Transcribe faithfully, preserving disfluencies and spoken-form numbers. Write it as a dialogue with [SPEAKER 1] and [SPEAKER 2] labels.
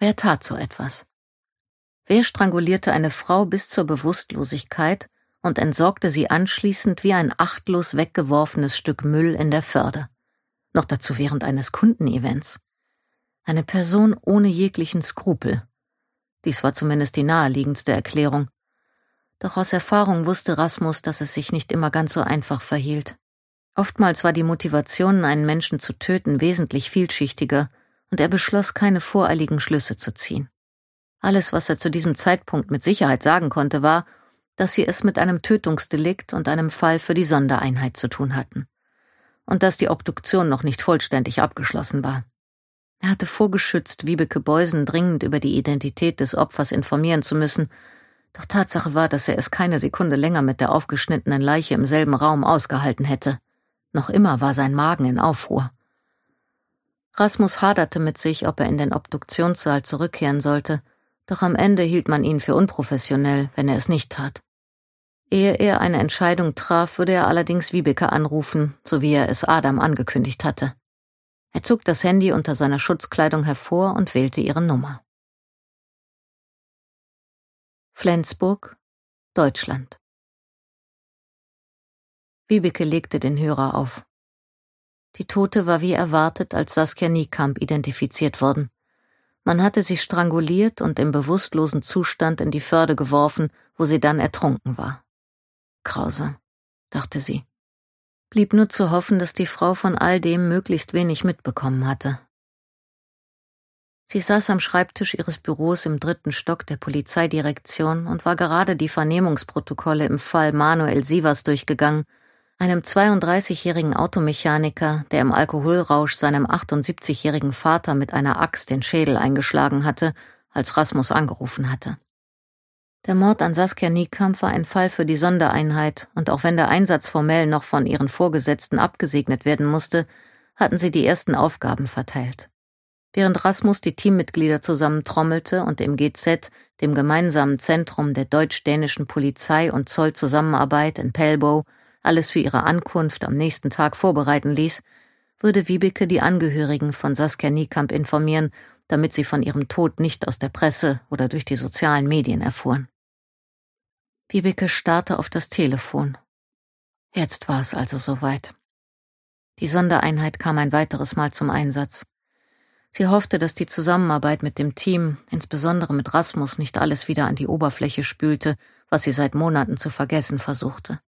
[SPEAKER 1] Wer tat so etwas? Wer strangulierte eine Frau bis zur Bewusstlosigkeit und entsorgte sie anschließend wie ein achtlos weggeworfenes Stück Müll in der Förde? Noch dazu während eines Kundenevents. Eine Person ohne jeglichen Skrupel. Dies war zumindest die naheliegendste Erklärung. Doch aus Erfahrung wusste Rasmus, dass es sich nicht immer ganz so einfach verhielt. Oftmals war die Motivation, einen Menschen zu töten, wesentlich vielschichtiger, und er beschloss, keine voreiligen Schlüsse zu ziehen. Alles, was er zu diesem Zeitpunkt mit Sicherheit sagen konnte, war, dass sie es mit einem Tötungsdelikt und einem Fall für die Sondereinheit zu tun hatten. Und dass die Obduktion noch nicht vollständig abgeschlossen war. Er hatte vorgeschützt, Wiebeke Beusen dringend über die Identität des Opfers informieren zu müssen, doch Tatsache war, dass er es keine Sekunde länger mit der aufgeschnittenen Leiche im selben Raum ausgehalten hätte. Noch immer war sein Magen in Aufruhr. Rasmus haderte mit sich, ob er in den Obduktionssaal zurückkehren sollte, doch am Ende hielt man ihn für unprofessionell, wenn er es nicht tat. Ehe er eine Entscheidung traf, würde er allerdings Wiebeke anrufen, so wie er es Adam angekündigt hatte. Er zog das Handy unter seiner Schutzkleidung hervor und wählte ihre Nummer. Flensburg, Deutschland. Wiebeke legte den Hörer auf. Die Tote war wie erwartet als Saskia Niekamp identifiziert worden. Man hatte sie stranguliert und im bewusstlosen Zustand in die Förde geworfen, wo sie dann ertrunken war. Grausam, dachte sie. Blieb nur zu hoffen, dass die Frau von all dem möglichst wenig mitbekommen hatte. Sie saß am Schreibtisch ihres Büros im dritten Stock der Polizeidirektion und war gerade die Vernehmungsprotokolle im Fall Manuel Sievers durchgegangen, einem zweiunddreißigjährigen Automechaniker, der im Alkoholrausch seinem achtundsiebzigjährigen Vater mit einer Axt den Schädel eingeschlagen hatte, als Rasmus angerufen hatte. Der Mord an Saskia Niekamp war ein Fall für die Sondereinheit, und auch wenn der Einsatz formell noch von ihren Vorgesetzten abgesegnet werden musste, hatten sie die ersten Aufgaben verteilt. Während Rasmus die Teammitglieder zusammentrommelte und im G Z, dem gemeinsamen Zentrum der deutsch-dänischen Polizei- und Zollzusammenarbeit in Pelbo, alles für ihre Ankunft am nächsten Tag vorbereiten ließ, würde Wiebeke die Angehörigen von Saskia Niekamp informieren, damit sie von ihrem Tod nicht aus der Presse oder durch die sozialen Medien erfuhren. Wiebeke starrte auf das Telefon. Jetzt war es also soweit. Die Sondereinheit kam ein weiteres Mal zum Einsatz. Sie hoffte, dass die Zusammenarbeit mit dem Team, insbesondere mit Rasmus, nicht alles wieder an die Oberfläche spülte, was sie seit Monaten zu vergessen versuchte.